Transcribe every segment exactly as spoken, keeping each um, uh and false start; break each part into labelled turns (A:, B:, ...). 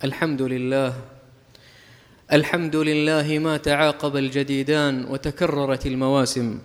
A: الحمد لله الحمد لله ما تعاقب الجديدان وتكررت المواسم.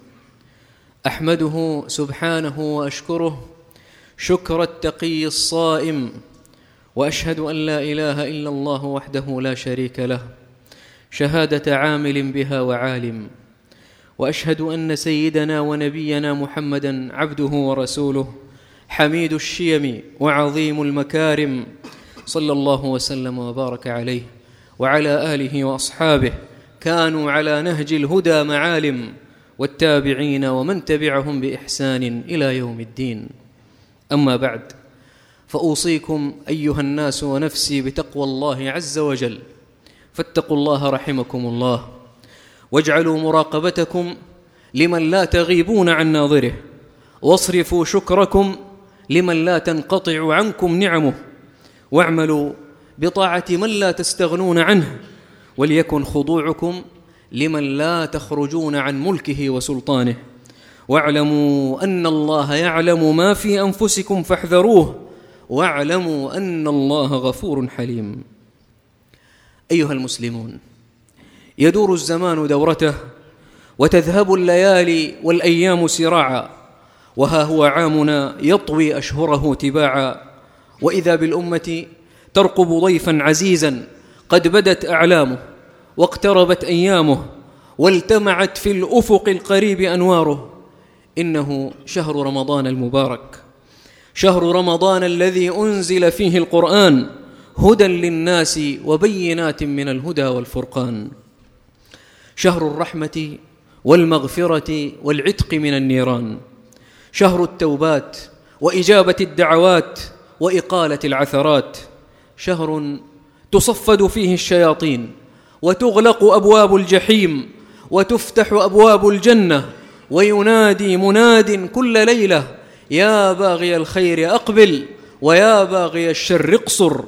A: أحمده سبحانه وأشكره شكر التقي الصائم، وأشهد أن لا إله إلا الله وحده لا شريك له شهادة عامل بها وعالم، وأشهد أن سيدنا ونبينا محمدًا عبده ورسوله حميد الشيم وعظيم المكارم، صلى الله وسلم وبارك عليه وعلى آله وأصحابه كانوا على نهج الهدى معالم، والتابعين ومن تبعهم بإحسان إلى يوم الدين. أما بعد، فأوصيكم أيها الناس ونفسي بتقوى الله عز وجل، فاتقوا الله رحمكم الله، واجعلوا مراقبتكم لمن لا تغيبون عن ناظره، واصرفوا شكركم لمن لا تنقطع عنكم نعمه، واعملوا بطاعة من لا تستغنون عنه، وليكن خضوعكم لمن لا تخرجون عن ملكه وسلطانه، واعلموا أن الله يعلم ما في أنفسكم فاحذروه، واعلموا أن الله غفور حليم. أيها المسلمون، يدور الزمان دورته، وتذهب الليالي والأيام سراعا، وها هو عامنا يطوي أشهره تباعا، وإذا بالأمة ترقب ضيفا عزيزا قد بدت أعلامه واقتربت أيامه والتمعت في الأفق القريب أنواره. إنه شهر رمضان المبارك، شهر رمضان الذي أنزل فيه القرآن هدى للناس وبينات من الهدى والفرقان، شهر الرحمة والمغفرة والعتق من النيران، شهر التوبات وإجابة الدعوات وإقالة العثرات، شهر تصفد فيه الشياطين وتغلق أبواب الجحيم وتفتح أبواب الجنة، وينادي مناد كل ليلة: يا باغي الخير أقبل ويا باغي الشر اقصر.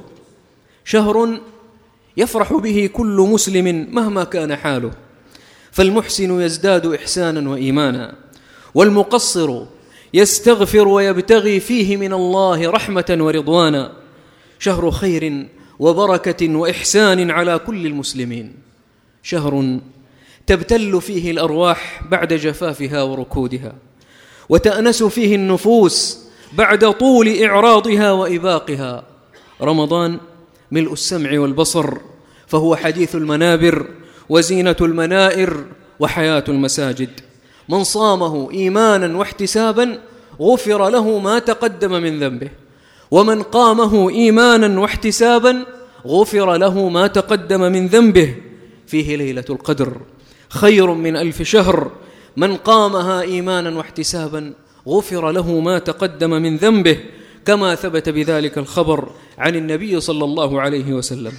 A: شهر يفرح به كل مسلم مهما كان حاله، فالمحسن يزداد إحسانا وإيمانا، والمقصر يستغفر ويبتغي فيه من الله رحمة ورضوانا. شهر خير وبركة وإحسان على كل المسلمين، شهر تبتل فيه الأرواح بعد جفافها وركودها، وتأنس فيه النفوس بعد طول إعراضها وإباقها. رمضان ملء السمع والبصر، فهو حديث المنابر وزينة المنائر وحياة المساجد. من صامه إيمانا واحتسابا غفر له ما تقدم من ذنبه، ومن قامه إيمانا واحتسابا غفر له ما تقدم من ذنبه. فيه ليلة القدر خير من ألف شهر، من قامها إيمانا واحتسابا غفر له ما تقدم من ذنبه، كما ثبت بذلك الخبر عن النبي صلى الله عليه وسلم.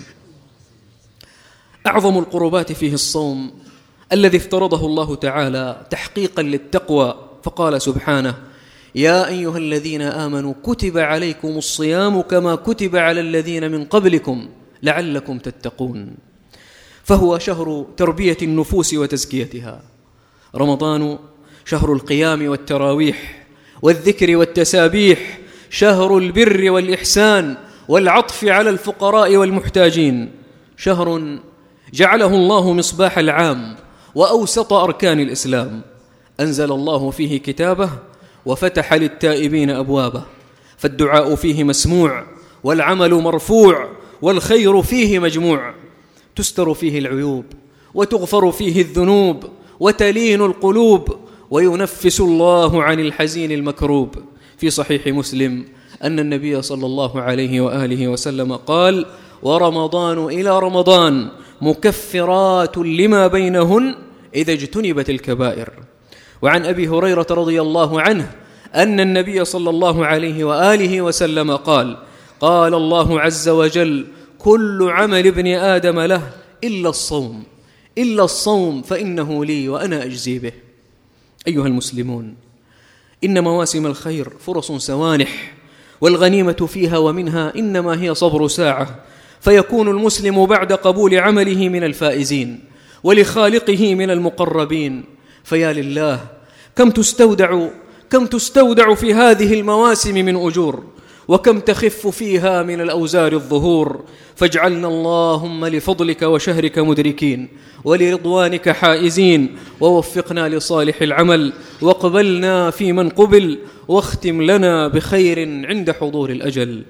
A: أعظم القربات فيه الصوم الذي افترضه الله تعالى تحقيقا للتقوى، فقال سبحانه: يا أيها الذين آمنوا كتب عليكم الصيام كما كتب على الذين من قبلكم لعلكم تتقون. فهو شهر تربية النفوس وتزكيتها. رمضان شهر القيام والتراويح والذكر والتسابيح، شهر البر والإحسان والعطف على الفقراء والمحتاجين، شهر جعله الله مصباح العام وأوسط أركان الإسلام. أنزل الله فيه كتابه وفتح للتائبين أبوابه، فالدعاء فيه مسموع والعمل مرفوع والخير فيه مجموع، تستر فيه العيوب وتغفر فيه الذنوب وتلين القلوب، وينفس الله عن الحزين المكروب. في صحيح مسلم أن النبي صلى الله عليه وآله وسلم قال: ورمضان إلى رمضان مكفرات لما بينهن إذا اجتنبت الكبائر. وعن أبي هريرة رضي الله عنه أن النبي صلى الله عليه وآله وسلم قال: قال الله عز وجل: كل عمل ابن آدم له إلا الصوم، إلا الصوم فإنه لي وأنا أجزي به. أيها المسلمون، إن مواسم الخير فرص سوانح، والغنيمة فيها ومنها إنما هي صبر ساعة، فيكون المسلم بعد قبول عمله من الفائزين، ولخالقه من المقربين. فيا لله، كم تستودع كم تستودع في هذه المواسم من أجور، وكم تخف فيها من الأوزار الظهور، فاجعلنا اللهم لفضلك وشهرك مدركين، ولرضوانك حائزين، ووفقنا لصالح العمل، واقبلنا في من قبل، واختم لنا بخير عند حضور الأجل.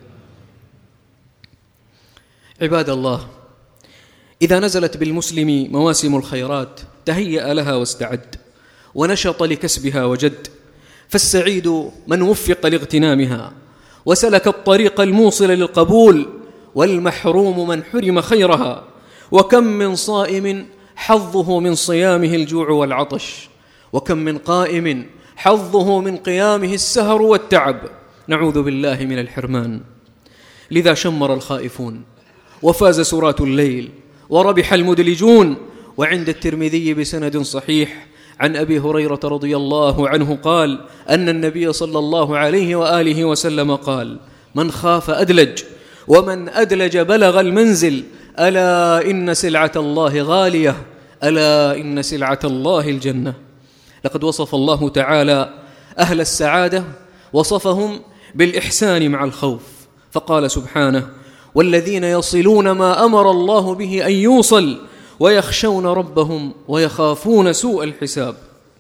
A: عباد الله، إذا نزلت بالمسلم مواسم الخيرات تهيأ لها واستعد، ونشط لكسبها وجد، فالسعيد من وفق لاغتنامها وسلك الطريق الموصل للقبول، والمحروم من حرم خيرها. وكم من صائم حظه من صيامه الجوع والعطش، وكم من قائم حظه من قيامه السهر والتعب، نعوذ بالله من الحرمان. لذا شمر الخائفون، وفاز سراة الليل، وربح المدلجون. وعند الترمذي بسند صحيح عن أبي هريرة رضي الله عنه قال أن النبي صلى الله عليه وآله وسلم قال: من خاف أدلج، ومن أدلج بلغ المنزل، ألا إن سلعة الله غالية، ألا إن سلعة الله الجنة. لقد وصف الله تعالى أهل السعادة، وصفهم بالإحسان مع الخوف، فقال سبحانه: والذين يصلون ما أمر الله به أن يوصل، ويخشون ربهم ويخافون سوء الحساب.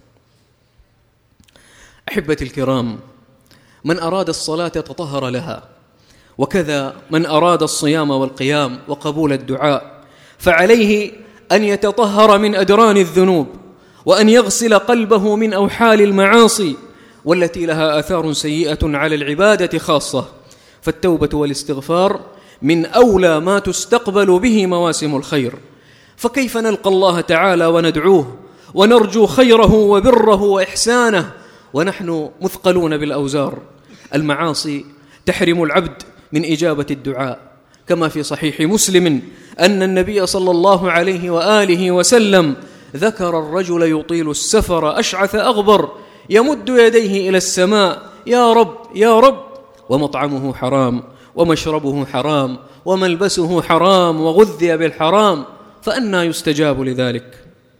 A: أحبتي الكرام، من أراد الصلاة تطهر لها، وكذا من أراد الصيام والقيام وقبول الدعاء، فعليه أن يتطهر من أدران الذنوب، وأن يغسل قلبه من أوحال المعاصي والتي لها آثار سيئة على العبادة خاصة. فالتوبة والاستغفار من أولى ما تستقبل به مواسم الخير. فكيف نلقى الله تعالى وندعوه ونرجو خيره وبره وإحسانه ونحن مثقلون بالأوزار؟ المعاصي تحرم العبد من إجابة الدعاء، كما في صحيح مسلم أن النبي صلى الله عليه وآله وسلم ذكر الرجل يطيل السفر أشعث أغبر يمد يديه إلى السماء: يا رب يا رب، ومطعمه حرام، ومشربه حرام، وملبسه حرام، وغذي بالحرام، فأنى يستجاب لذلك؟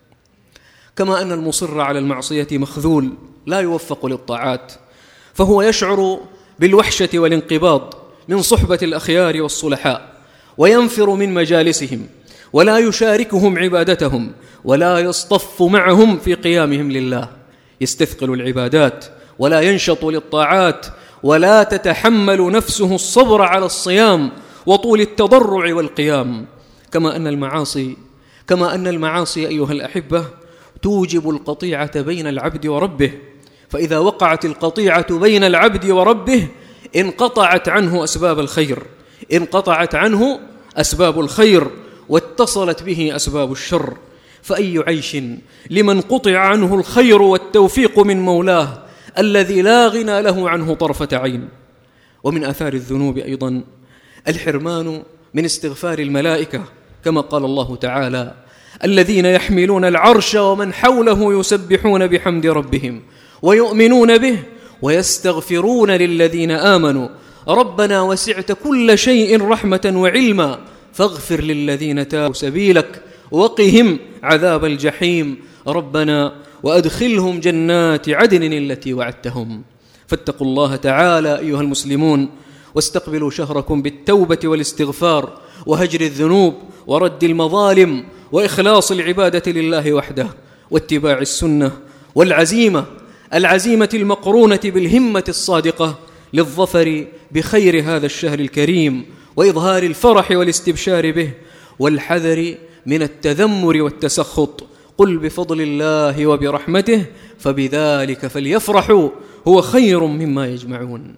A: كما أن المصر على المعصية مخذول لا يوفق للطاعات، فهو يشعر بالوحشة والانقباض من صحبة الأخيار والصلحاء، وينفر من مجالسهم، ولا يشاركهم عبادتهم، ولا يصطف معهم في قيامهم لله. يستثقل العبادات ولا ينشط للطاعات، ولا تتحمل نفسه الصبر على الصيام وطول التضرع والقيام. كما أن المعاصي كما أن المعاصي أيها الأحبة توجب القطيعة بين العبد وربه، فإذا وقعت القطيعة بين العبد وربه انقطعت عنه أسباب الخير انقطعت عنه أسباب الخير واتصلت به أسباب الشر. فأي عيش لمن قطع عنه الخير والتوفيق من مولاه الذي لا غنى له عنه طرفة عين. ومن آثار الذنوب أيضا الحرمان من استغفار الملائكة، كما قال الله تعالى: الذين يحملون العرش ومن حوله يسبحون بحمد ربهم ويؤمنون به ويستغفرون للذين آمنوا ربنا وسعت كل شيء رحمة وعلما فاغفر للذين تابوا سبيلك وقهم عذاب الجحيم ربنا وأدخلهم جنات عدن التي وعدتهم. فاتقوا الله تعالى أيها المسلمون، واستقبلوا شهركم بالتوبة والاستغفار وهجر الذنوب ورد المظالم وإخلاص العبادة لله وحده واتباع السنة والعزيمة العزيمة المقرونة بالهمة الصادقة للظفر بخير هذا الشهر الكريم وإظهار الفرح والاستبشار به والحذر من التذمر والتسخط. قل بفضل الله وبرحمته فبذلك فليفرحوا هو خير مما يجمعون.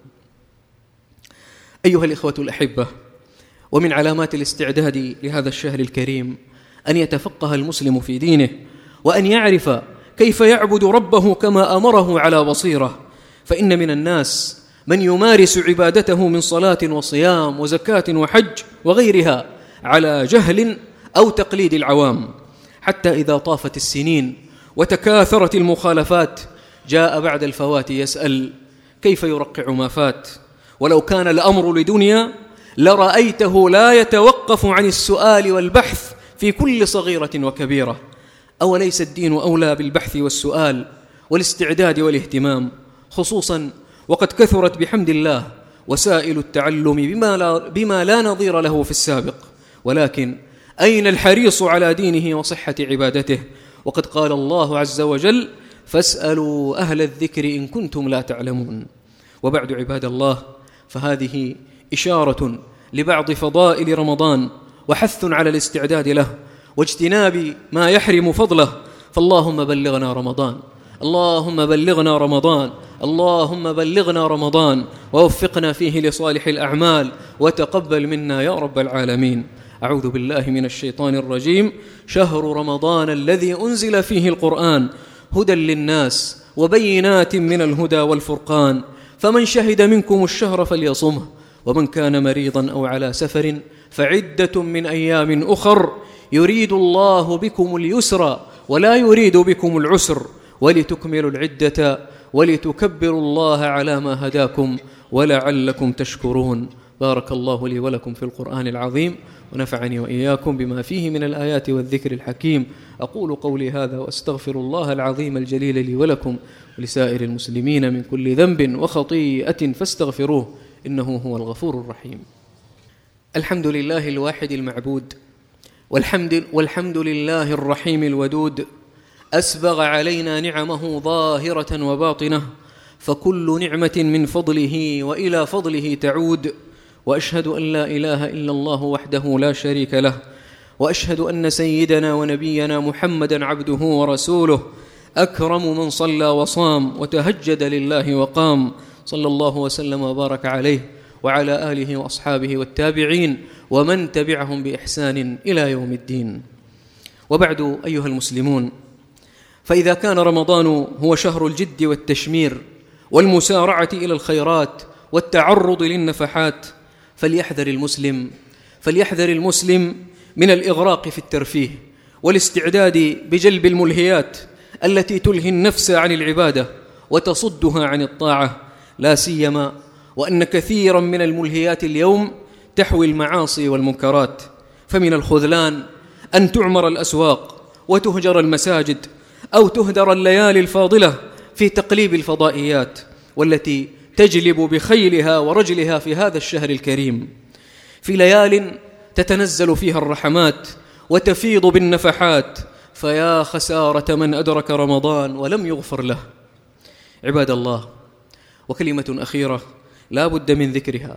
A: أيها الإخوة الأحبة، ومن علامات الاستعداد لهذا الشهر الكريم أن يتفقه المسلم في دينه، وأن يعرف كيف يعبد ربه كما أمره على بصيرة. فإن من الناس من يمارس عبادته من صلاة وصيام وزكاة وحج وغيرها على جهل أو تقليد العوام، حتى إذا طافت السنين وتكاثرت المخالفات جاء بعد الفوات يسأل كيف يرقع ما فات. ولو كان الأمر لدنيا لرأيته لا يتوقف عن السؤال والبحث في كل صغيرة وكبيرة. أوليس الدين أولى بالبحث والسؤال والاستعداد والاهتمام، خصوصا وقد كثرت بحمد الله وسائل التعلم بما لا, بما لا نظير له في السابق، ولكن أين الحريص على دينه وصحة عبادته؟ وقد قال الله عز وجل: فاسألوا أهل الذكر إن كنتم لا تعلمون. وبعد عباد الله، فهذه إشارة لبعض فضائل رمضان وحث على الاستعداد له واجتناب ما يحرم فضله. فاللهم بلغنا رمضان، اللهم بلغنا رمضان، اللهم بلغنا رمضان، ووفقنا فيه لصالح الأعمال، وتقبل منا يا رب العالمين. أعوذ بالله من الشيطان الرجيم. شهر رمضان الذي أنزل فيه القرآن هدى للناس وبينات من الهدى والفرقان، فمن شهد منكم الشهر فليصمه، ومن كان مريضا أو على سفر فعدة من أيام أخر، يريد الله بكم اليسر ولا يريد بكم العسر، ولتكملوا العدة ولتكبروا الله على ما هداكم ولعلكم تشكرون. بارك الله لي ولكم في القرآن العظيم، ونفعني وإياكم بما فيه من الآيات والذكر الحكيم. أقول قولي هذا وأستغفر الله العظيم الجليل لي ولكم ولسائر المسلمين من كل ذنب وخطيئة فاستغفروه إنه هو الغفور الرحيم. الحمد لله الواحد المعبود، والحمد, والحمد لله الرحيم الودود، أسبغ علينا نعمه ظاهرة وباطنة، فكل نعمة من فضله وإلى فضله تعود. وأشهد أن لا إله إلا الله وحده لا شريك له، وأشهد أن سيدنا ونبينا محمدا عبده ورسوله، أكرم من صلى وصام وتهجد لله وقام، صلى الله وسلم وبارك عليه وعلى آله وأصحابه والتابعين ومن تبعهم بإحسان إلى يوم الدين. وبعد أيها المسلمون، فإذا كان رمضان هو شهر الجد والتشمير والمسارعة إلى الخيرات والتعرض للنفحات، فليحذر المسلم فليحذر المسلم من الإغراق في الترفيه والاستعداد بجلب الملهيات التي تلهي النفس عن العبادة وتصدها عن الطاعة، لا سيما وأن كثيرا من الملهيات اليوم تحوي المعاصي والمنكرات. فمن الخذلان أن تعمر الأسواق وتهجر المساجد، أو تهدر الليالي الفاضلة في تقليب الفضائيات، والتي تجلب بخيلها ورجلها في هذا الشهر الكريم، في ليال تتنزل فيها الرحمات وتفيض بالنفحات، فيا خسارة من أدرك رمضان ولم يغفر له. عباد الله، وكلمة أخيرة لا بد من ذكرها،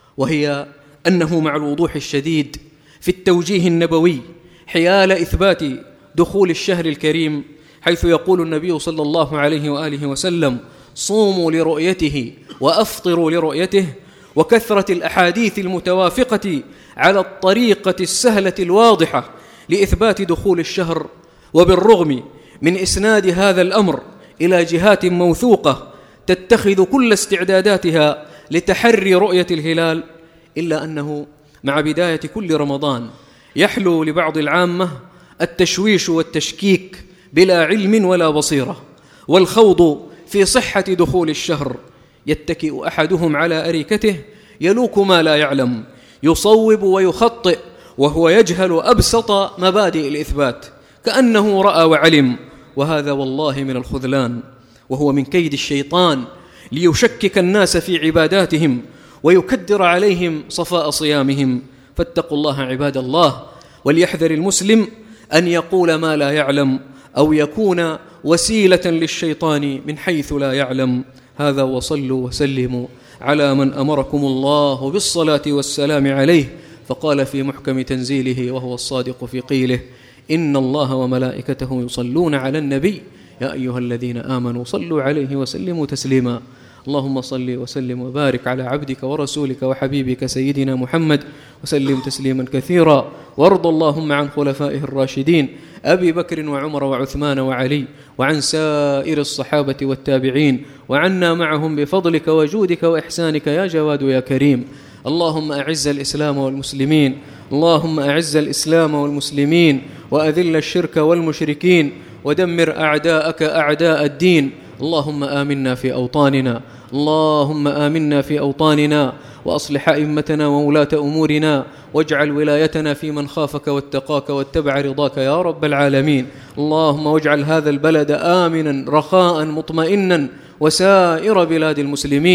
A: وهي أنه مع الوضوح الشديد في التوجيه النبوي حيال إثبات دخول الشهر الكريم، حيث يقول النبي صلى الله عليه وآله وسلم: صوموا لرؤيته وأفطروا لرؤيته، وكثرة الأحاديث المتوافقة على الطريقة السهلة الواضحة لإثبات دخول الشهر. وبالرغم من إسناد هذا الأمر إلى جهات موثوقة تتخذ كل استعداداتها لتحري رؤية الهلال، إلا أنه مع بداية كل رمضان يحلو لبعض العامة التشويش والتشكيك بلا علم ولا بصيرة، والخوض في صحة دخول الشهر. يتكئ أحدهم على أريكته يلوك ما لا يعلم، يصوب ويخطئ وهو يجهل أبسط مبادئ الإثبات، كأنه رأى وعلم. وهذا والله من الخذلان، وهو من كيد الشيطان ليشكك الناس في عباداتهم ويكدر عليهم صفاء صيامهم. فاتقوا الله عباد الله، وليحذر المسلم أن يقول ما لا يعلم أو يكون وسيلة للشيطان من حيث لا يعلم. هذا، وصلوا وسلموا على من أمركم الله بالصلاة والسلام عليه، فقال في محكم تنزيله وهو الصادق في قيله: إن الله وملائكته يصلون على النبي يا أيها الذين آمنوا صلوا عليه وسلموا تسليما. اللهم صل وسلم وبارك على عبدك ورسولك وحبيبك سيدنا محمد وسلم تسليما كثيرا. وارض اللهم عن خلفائه الراشدين أبي بكر وعمر وعثمان وعلي، وعن سائر الصحابة والتابعين، وعنا معهم بفضلك وجودك وإحسانك يا جواد يا كريم. اللهم أعز الإسلام والمسلمين، اللهم أعز الإسلام والمسلمين، وأذل الشرك والمشركين، ودمر أعداءك أعداء الدين. اللهم آمنا في أوطاننا، اللهم آمنا في أوطاننا، وأصلح أئمتنا وولاة أمورنا، واجعل ولايتنا في من خافك واتقاك واتبع رضاك يا رب العالمين. اللهم واجعل هذا البلد آمنا رخاء مطمئنا، وسائر بلاد المسلمين.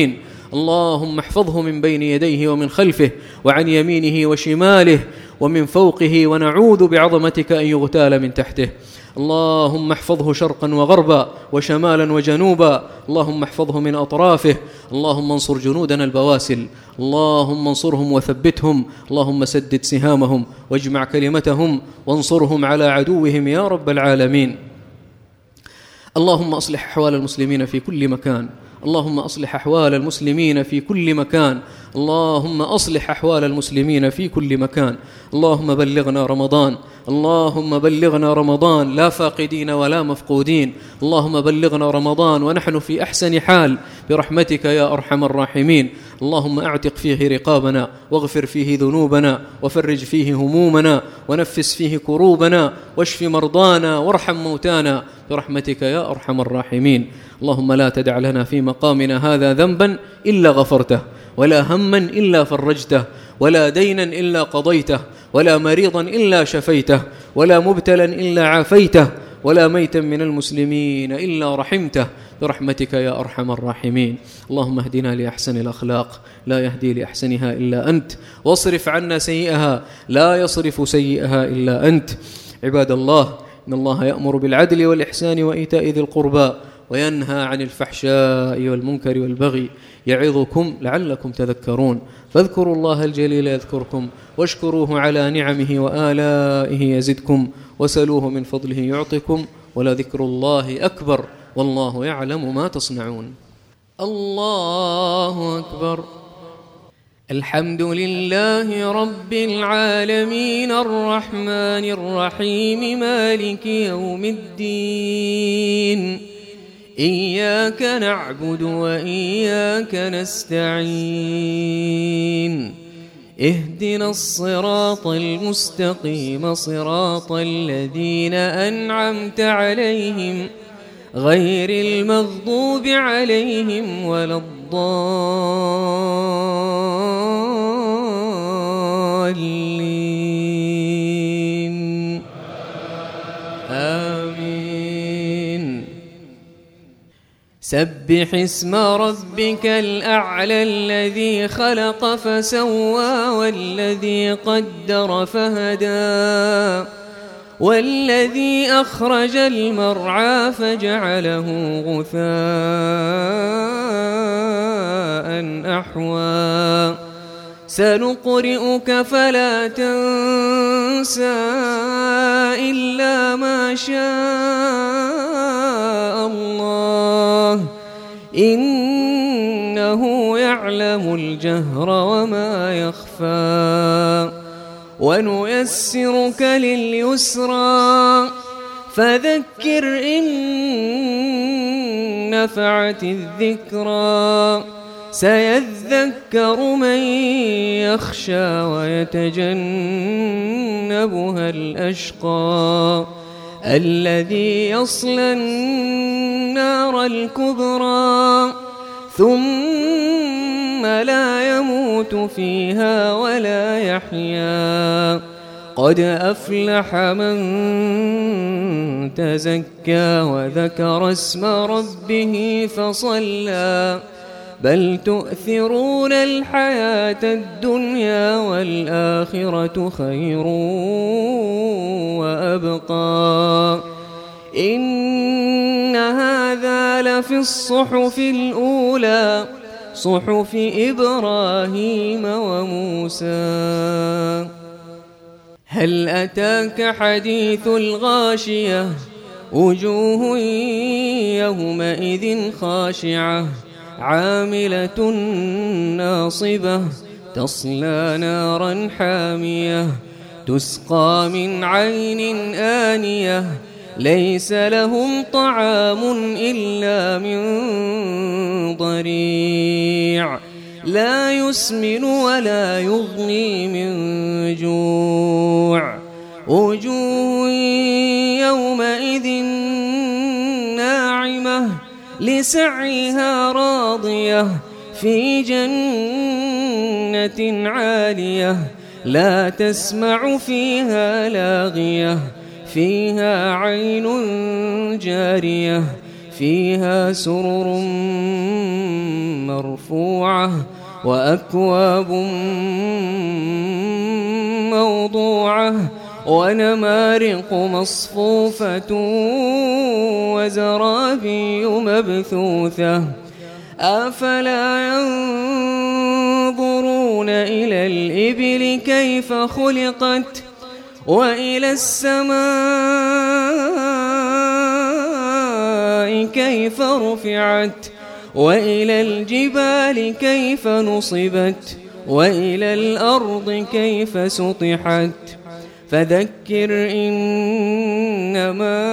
A: اللهم احفظه من بين يديه ومن خلفه وعن يمينه وشماله ومن فوقه، ونعوذ بعظمتك أن يغتال من تحته. اللهم احفظه شرقا وغربا وشمالا وجنوبا، اللهم احفظه من أطرافه. اللهم انصر جنودنا البواسل، اللهم انصرهم وثبتهم، اللهم سدد سهامهم واجمع كلمتهم وانصرهم على عدوهم يا رب العالمين. اللهم أصلح أحوال المسلمين في كل مكان، اللهم أصلح أحوال المسلمين في كل مكان، اللهم أصلح أحوال المسلمين في كل مكان. اللهم بلغنا رمضان، اللهم بلغنا رمضان لا فاقدين ولا مفقودين، اللهم بلغنا رمضان ونحن في أحسن حال برحمتك يا أرحم الراحمين. اللهم أعتق فيه رقابنا واغفر فيه ذنوبنا وفرج فيه همومنا ونفس فيه كروبنا واشف مرضانا وارحم موتانا برحمتك يا أرحم الراحمين. اللهم لا تدع لنا في مقامنا هذا ذنبا إلا غفرته، ولا هما إلا فرجته، ولا دينا إلا قضيته، ولا مريضا إلا شفيته، ولا مبتلا إلا عافيته، ولا ميتا من المسلمين إلا رحمته برحمتك يا أرحم الراحمين. اللهم اهدنا لأحسن الأخلاق لا يهدي لأحسنها إلا أنت، واصرف عنا سيئها لا يصرف سيئها إلا أنت. عباد الله، إن الله يأمر بالعدل والإحسان وإيتاء ذي القربى وينهى عن الفحشاء والمنكر والبغي يعظكم لعلكم تذكرون. فاذكروا الله الجليل يذكركم، واشكروه على نعمه وآلائه يزدكم، وسلوه من فضله يعطكم، ولذكر الله أكبر والله يعلم ما تصنعون. الله أكبر. الحمد لله رب العالمين الرحمن الرحيم مالك يوم الدين، إياك نعبد وإياك نستعين، اهدنا الصراط المستقيم صراط الذين أنعمت عليهم غير المغضوب عليهم ولا الضالين. آمين. سبح اسم ربك الأعلى الذي خلق فسوى والذي قدر فهدى والذي أخرج المرعى فجعله غثاء أحوى. سنقرئك فلا تنسى إلا ما شاء الله، إنه يعلم الجهر وما يخفى. ونيسرك لليسرى فذكر إن نفعت الذكرى، سيذكر من يخشى ويتجنبها الأشقى الذي يصلى النار الكبرى ثم لا يموت فيها ولا يحيا. قد أفلح من تزكى وذكر اسم ربه فصلى، بل تؤثرون الحياة الدنيا والآخرة خير وأبقى. إن هذا لفي الصحف الأولى صحف إبراهيم وموسى. هل أتاك حديث الغاشية؟ وجوه يومئذ خاشعة عاملة ناصبة تصلى نارا حامية تسقى من عين آنية ليس لهم طعام إلا من ضريع لا يسمن ولا يغني من جوع. وجوه يومئذ ناعمة لسعيها راضية في جنة عالية لا تسمع فيها لاغية فيها عين جارية فيها سرر
B: مرفوعة وأكواب موضوعة ونمارق مصفوفة وزرابي مبثوثة أفلا ينظرون إلى الإبل كيف خلقت وإلى السماء كيف رفعت وإلى الجبال كيف نصبت وإلى الأرض كيف سطحت فذكر إنما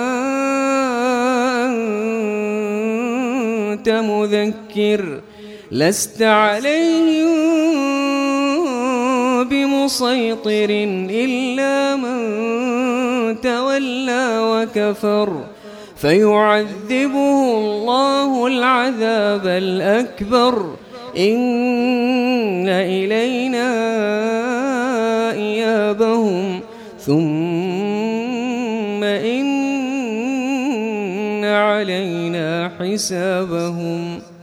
B: أنت مذكر لست عليهم بمسيطر إلا من تولى وكفر فيعذبه الله العذاب الأكبر إن إلينا إيابهم ثم إن علينا حسابهم.